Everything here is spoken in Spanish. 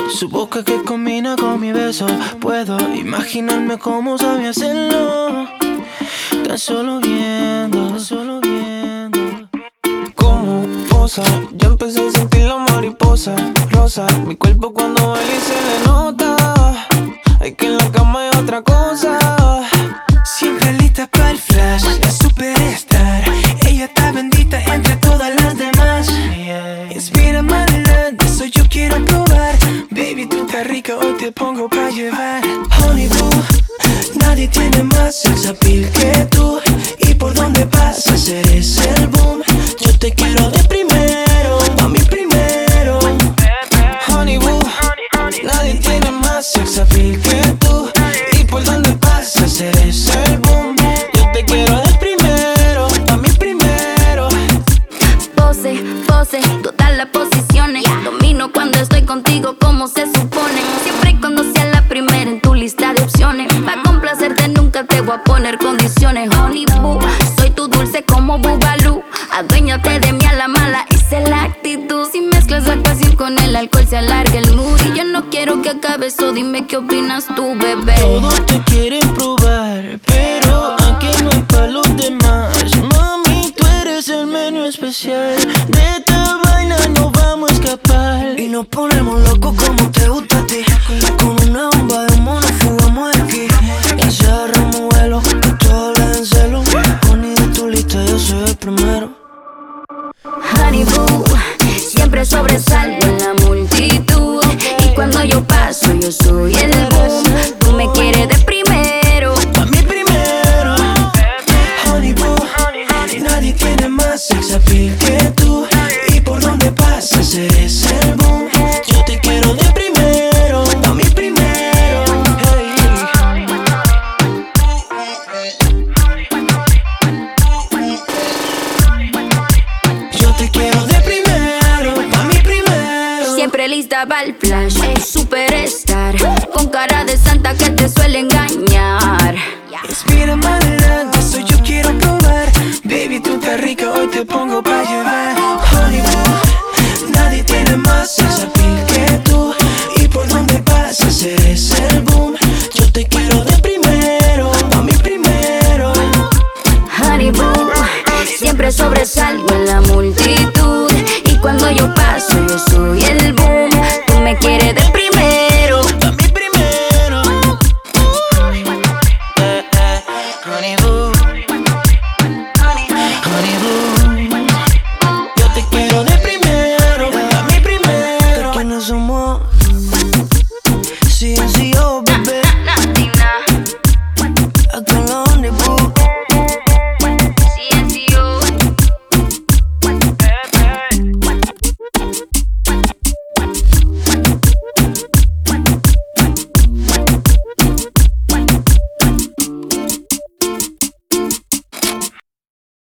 Su boca que combina con mi beso. Puedo imaginarme cómo sabe hacerlo. Tan solo viendo, tan solo viendo. Como posa, ya empecé a sentir la mariposa rosa. Mi cuerpo cuando baila y se le nota. Hay que en la cama hay otra cosa. Siempre lista para el flash, la superstar. Ella está bendita entre todas las demás. Inspira adelante, soy yo quiero probar. Baby, tú estás rica, hoy te pongo pa' llevar. Honey boo, nadie tiene más sex appeal que tú. Y por donde pasas eres el boom. Yo te quiero de primero, a mí primero. Honey boo, nadie tiene más sex appeal que tú. Y por donde pasas eres el boom. Yo te quiero de primero, a mí primero. Pose, pose, todas las posiciones. Domino cuando estoy contigo como se supone. Siempre y cuando sea la primera en tu lista de opciones. Pa' complacerte nunca te voy a poner condiciones. Honey boo, soy tu dulce como Bubalú. Aduéñate de mí a la mala, esa es la actitud. Si mezclas la pasión con el alcohol se alarga el mood. Y yo no quiero que acabe eso, dime qué opinas tú, bebé. Todos te quieren probar, pero aquí no hay pa' los demás. Mami, tú eres el menú especial. De esta vaina no vamos a escapar. Y nos ponemos locos como te gusta a ti. Con una bomba de humo nos fugamos de aquí. Y se agarramos vuelo, que todos le den celo. Honey, de tu lista yo soy el primero. Honey boo, siempre sobresalgo en la multitud. Y cuando yo paso yo soy el boom. Tú me quieres de primero, A mí primero. Honey boo, nadie tiene más sex appeal que tú. Y por donde pasas eres el boom. Yo te quiero de primero, a mí primero. Yo te quiero de primero, a mí primero. siempre lista para el flash. Superstar, con cara de santa que te suele engañar. Inspira adelante, soy yo quiero probar. Baby, tú estás rica, hoy te pongo pa' llevar. Honey boo, nadie tiene más sex appeal que tú. Y por donde pasas eres el boom. Yo te quiero de primero, a mí primero. Honey boo, siempre sobresalgo en la multitud. Y cuando yo paso yo soy el boom. Tú me quieres de primero, A mí primero. Honey boo, honey boo. Yo te quiero de primero, a mí primero. ¿De quiénes somos? CNCO, bebé.